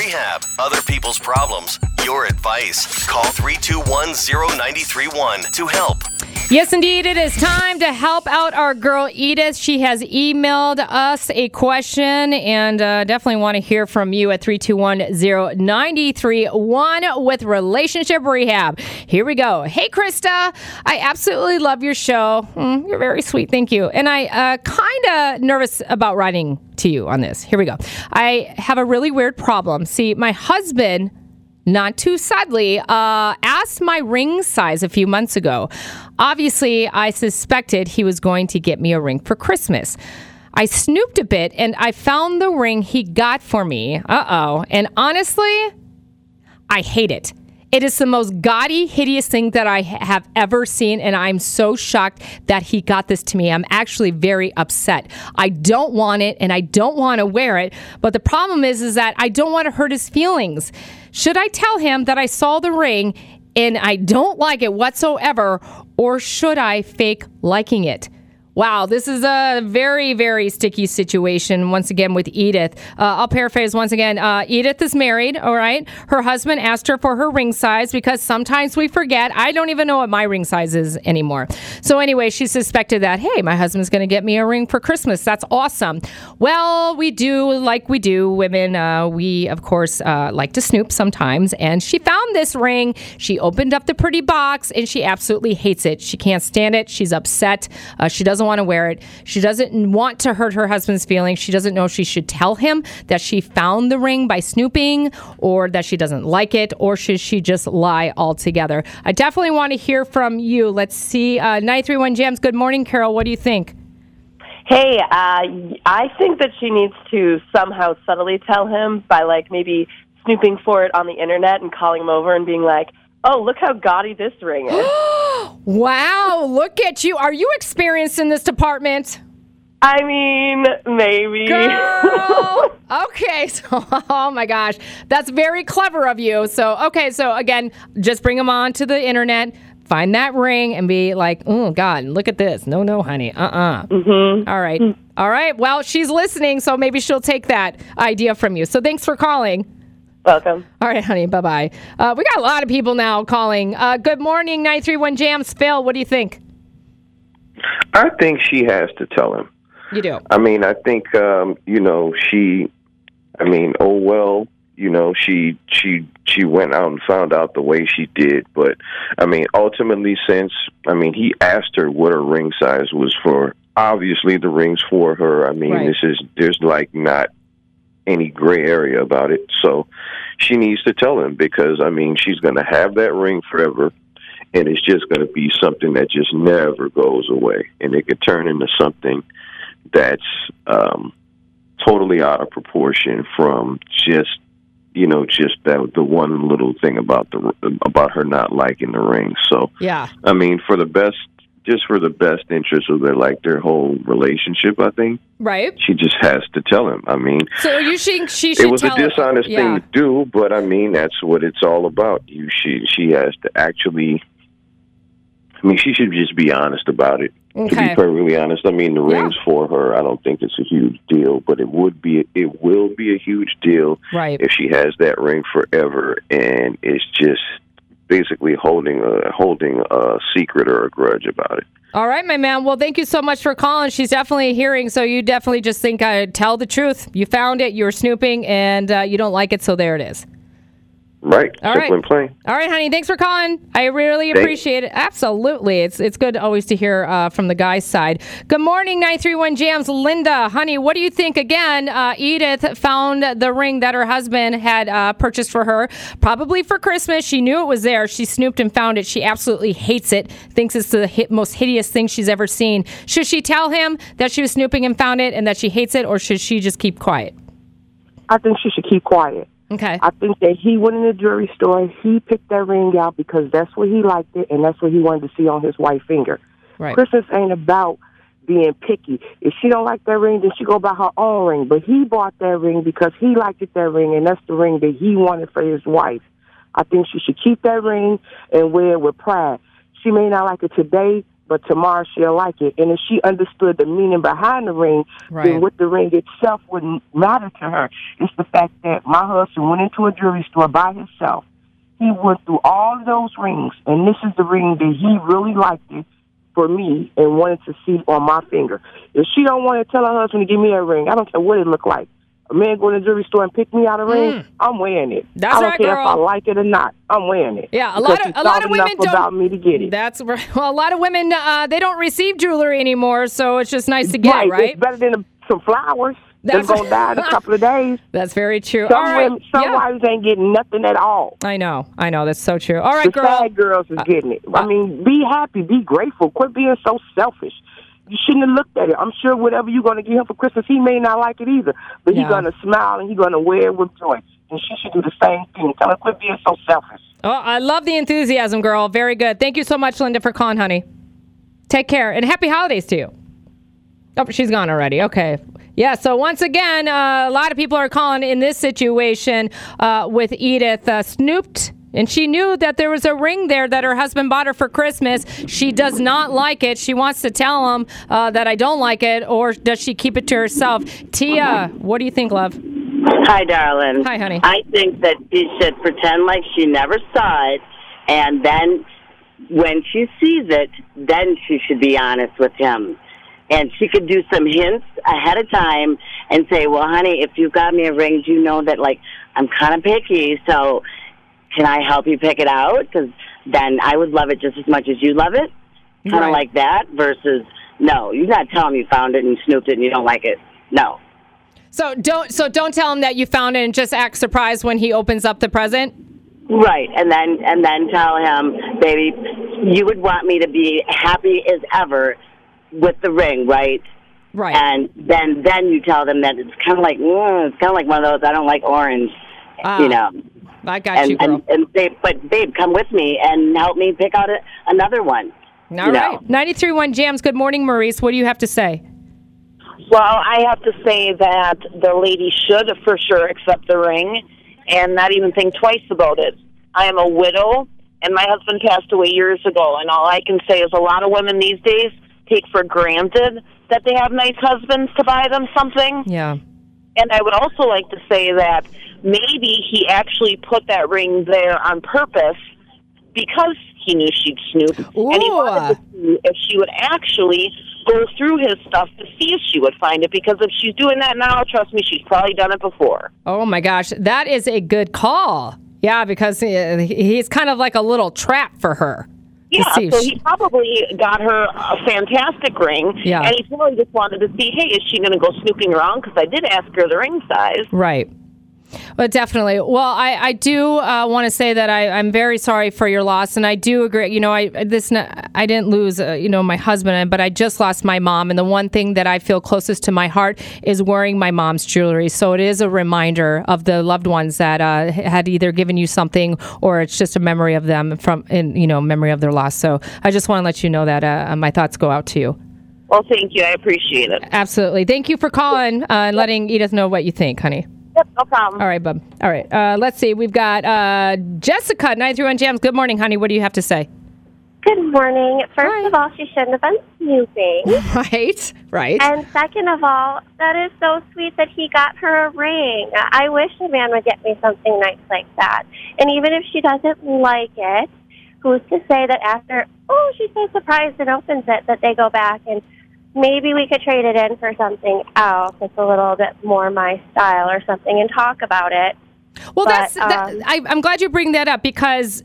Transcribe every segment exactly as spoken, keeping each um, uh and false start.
Rehab. Other people's problems. Your advice. Call three two one, zero nine three one to help. Yes, indeed. It is time to help out our girl Edith. She has emailed us a question and uh, definitely want to hear from you at three two one, zero nine three one with Relationship Rehab. Here we go. Hey, Krista. I absolutely love your show. Mm, you're very sweet. Thank you. And I uh, kind of nervous about writing to you on this. Here we go. I have a really weird problem. See, my husband... not too sadly, uh, asked my ring size a few months ago. Obviously, I suspected he was going to get me a ring for Christmas. I snooped a bit and I found the ring he got for me. Uh-oh. And honestly, I hate it. It is the most gaudy, hideous thing that I have ever seen, and I'm so shocked that he got this to me. I'm actually very upset. I don't want it, and I don't want to wear it, but the problem is, is that I don't want to hurt his feelings. Should I tell him that I saw the ring and I don't like it whatsoever, or should I fake liking it? Wow, this is a very, very sticky situation, once again, with Edith. Uh, I'll paraphrase once again. Uh, Edith is married, all right? Her husband asked her for her ring size because sometimes we forget. I don't even know what my ring size is anymore. So anyway, she suspected that, hey, my husband's going to get me a ring for Christmas. That's awesome. Well, we do like we do, women. Uh, we, of course, uh, like to snoop sometimes. And she found this ring. She opened up the pretty box, and she absolutely hates it. She can't stand it. She's upset. Uh, she doesn't want to wear it. She doesn't want to hurt her husband's feelings. She doesn't know if she should tell him that she found the ring by snooping, or that she doesn't like it, or should she just lie altogether? I definitely want to hear from you. Let's see. Uh, nine three one Jams. Good morning, Carol. What do you think? Hey, uh, I think that she needs to somehow subtly tell him by, like, maybe snooping for it on the internet and calling him over and being like, oh, look how gaudy this ring is. Wow, look at you. Are you experienced in this department? I mean, maybe. Girl. Okay, so, oh my gosh. That's very clever of you. So, okay, so again, just bring them on to the internet, find that ring, and be like, oh, God, look at this. No, no, honey. Uh-uh. Mm-hmm. All right. All right, well, she's listening, so maybe she'll take that idea from you. So thanks for calling. Welcome. All right, honey. Bye-bye. Uh, we got a lot of people now calling. Uh, good morning, nine three one Jams. Phil, what do you think? I think she has to tell him. You do? I mean, I think, um, you know, she, I mean, oh, well, you know, she, she, she went out and found out the way she did. But, I mean, ultimately, since, I mean, he asked her what her ring size was for. Obviously, the ring's for her. I mean, right. this is, there's like not any gray area about it. So she needs to tell him, because, I mean, she's going to have that ring forever, and it's just going to be something that just never goes away. And it could turn into something that's um, totally out of proportion from just, you know, just that the one little thing about the about her not liking the ring. So, yeah, I mean, for the best, just for the best interest of their, like, their whole relationship, I think. Right. She just has to tell him. I mean, so you think she should it was tell a dishonest yeah. thing to do, but I mean, that's what it's all about. You she she has to actually. I mean, she should just be honest about it. Okay. To be perfectly honest, I mean, the Yeah. ring's for her. I don't think it's a huge deal, but it would be. It will be a huge deal, right, if she has that ring forever, and it's just basically holding a holding a secret or a grudge about it. All right, my man. Well, thank you so much for calling. She's definitely hearing, so you definitely just think I tell the truth. You found it, you were snooping, and uh, you don't like it, so there it is. Right. All Simple right. and plain. All right, honey. Thanks for calling. I really Thanks. appreciate it. Absolutely. It's it's good always to hear uh, from the guy's side. Good morning, nine three one Jams. Linda, honey, what do you think? Again, uh, Edith found the ring that her husband had uh, purchased for her, probably for Christmas. She knew it was there. She snooped and found it. She absolutely hates it, thinks it's the hit, most hideous thing she's ever seen. Should she tell him that she was snooping and found it and that she hates it, or should she just keep quiet? I think she should keep quiet. Okay. I think that he went in the jewelry store, he picked that ring out because that's what he liked it, and that's what he wanted to see on his wife's finger. Right. Christmas ain't about being picky. If she don't like that ring, then she go buy her own ring. But he bought that ring because he liked it, that ring, and that's the ring that he wanted for his wife. I think she should keep that ring and wear it with pride. She may not like it today, but tomorrow she'll like it. And if she understood the meaning behind the ring, Right. then what the ring itself wouldn't matter to her. It's the fact that my husband went into a jewelry store by himself. He went through all of those rings, and this is the ring that he really liked it for me and wanted to see on my finger. If she don't want to tell her husband to give me a ring, I don't care what it look like. A man go to the jewelry store and pick me out a ring, Mm. I'm wearing it. That's I don't right, care girl. if I like it or not. I'm wearing it. Yeah, a Because lot of he a lot thought of women enough don't. about me to get it. That's right. Well, a lot of women uh, they don't receive jewelry anymore, so it's just nice to get, right. right? It's better than a, some flowers. That's- They're going to die in a couple of days. That's very true. Some All right. women, some yeah. wives ain't getting nothing at all. I know. I know. That's so true. All right, The girl. sad girls is getting it. I mean, be happy, be grateful. Quit being so selfish. You shouldn't have looked at it. I'm sure whatever you're going to give him for Christmas, he may not like it either. But Yeah. he's going to smile and he's going to wear it with joy. And she should do the same thing. Tell her quit being so selfish. Oh, I love the enthusiasm, girl. Very good. Thank you so much, Linda, for calling, honey. Take care, and happy holidays to you. Oh, she's gone already. Okay. Yeah, so once again, uh, a lot of people are calling in this situation uh, with Edith. Uh, snooped, and she knew that there was a ring there that her husband bought her for Christmas. She does not like it. She wants to tell him uh, that I don't like it, or does she keep it to herself? Tia, what do you think, love? Hi, darling. Hi, honey. I think that she should pretend like she never saw it, and then when she sees it, then she should be honest with him. And she could do some hints ahead of time and say, well, honey, if you got me a ring, do you know that, like, I'm kind of picky, so can I help you pick it out? Because then I would love it just as much as you love it. Kind of Right. like that versus, no, you're not telling me you found it and snooped it and you don't like it. No. So don't so don't tell him that you found it and just act surprised when he opens up the present. Right, and then and then tell him, baby, you would want me to be happy as ever with the ring, right? Right. And then then you tell them that it's kind of like, mm, it's kind of like one of those, I don't like orange, Ah, you know. I got And, you, girl. and and say, but babe, come with me and help me pick out a, another one. All you right. know. ninety-three point one Jams. Good morning, Maurice. What do you have to say? Well, I have to say that the lady should for sure accept the ring and not even think twice about it. I am a widow, and my husband passed away years ago, and all I can say is a lot of women these days take for granted that they have nice husbands to buy them something. Yeah. And I would also like to say that maybe he actually put that ring there on purpose because he knew she'd snoop, and he Ooh. wanted to see if she would actually go through his stuff to see if she would find it, because if she's doing that now, trust me, she's probably done it before. Oh, my gosh. That is a good call. Yeah, because uh, he's kind of like a little trap for her. to Yeah, see if so she- he probably got her a fantastic ring, Yeah. and he probably just wanted to see, hey, is she going to go snooping around? Because I did ask her the ring size. Right. Well, definitely. Well, I, I do uh, want to say that I, I'm very sorry for your loss, and I do agree. You know, I this I didn't lose, uh, you know, my husband, but I just lost my mom, and the one thing that I feel closest to my heart is wearing my mom's jewelry. So it is a reminder of the loved ones that uh, had either given you something, or it's just a memory of them from, in you know, memory of their loss. So I just want to let you know that uh, my thoughts go out to you. Well, thank you. I appreciate it. Absolutely. Thank you for calling uh, and letting Edith know what you think, honey. Yep, no problem. All right, bub. All right. Uh, let's see. We've got uh, Jessica, nine three one Jams. Good morning, honey. What do you have to say? Good morning. First Hi. of all, she shouldn't have been snooping. Right. Right. And second of all, that is so sweet that he got her a ring. I wish a man would get me something nice like that. And even if she doesn't like it, who's to say that after, oh, she's so surprised and opens it, that they go back and maybe we could trade it in for something else that's a little bit more my style or something and talk about it. Well, But, that's. That, um, I, I'm glad you bring that up because.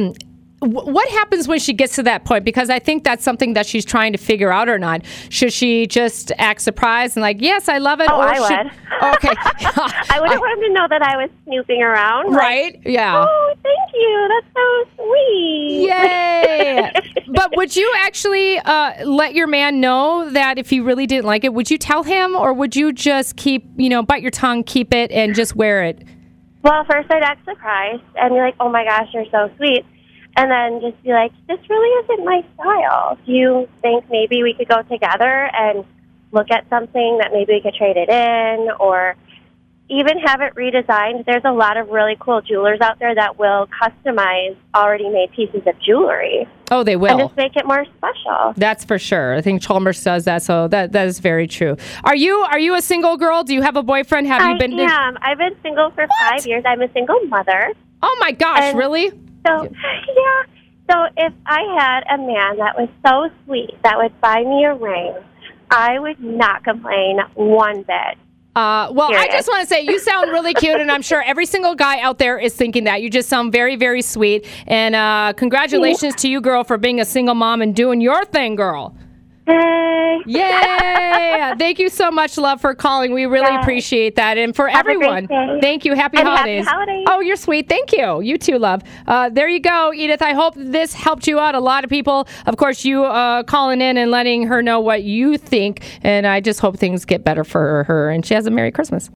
What happens when she gets to that point? Because I think that's something that she's trying to figure out or not. Should she just act surprised and like, yes, I love it? Oh, or I should, would. Okay. I wouldn't want him to know that I was snooping around. like, Right? Yeah. oh, thank you. That's so sweet. Yay! But would you actually uh, let your man know that if he really didn't like it? Would you tell him, or would you just keep, you know, bite your tongue, keep it, and just wear it? Well, first I'd act surprised and be like, oh my gosh, you're so sweet. And then just be like, this really isn't my style. Do you think maybe we could go together and look at something that maybe we could trade it in? Or even have it redesigned. There's a lot of really cool jewelers out there that will customize already made pieces of jewelry. Oh, they will. And just make it more special. That's for sure. I think Chalmers does that, so that that is very true. Are you are you a single girl? Do you have a boyfriend? Have I you been? am. I've been single for What? five years. I'm a single mother. Oh my gosh, And- really? So, yeah. So if I had a man that was so sweet that would buy me a ring, I would not complain one bit. Uh, well, I Serious. just want to say you sound really cute, and I'm sure every single guy out there is thinking that. You just sound very, very sweet. And uh, congratulations to you, girl, for being a single mom and doing your thing, girl. Hey. Yay! Thank you so much, love, for calling. We really Yeah. appreciate that. And for Have a great everyone, day. thank you. Happy And happy holidays. holidays. Oh, you're sweet. Thank you. You too, love. Uh, there you go, Edith. I hope this helped you out. A lot of people, of course, you uh, calling in and letting her know what you think. And I just hope things get better for her and she has a Merry Christmas.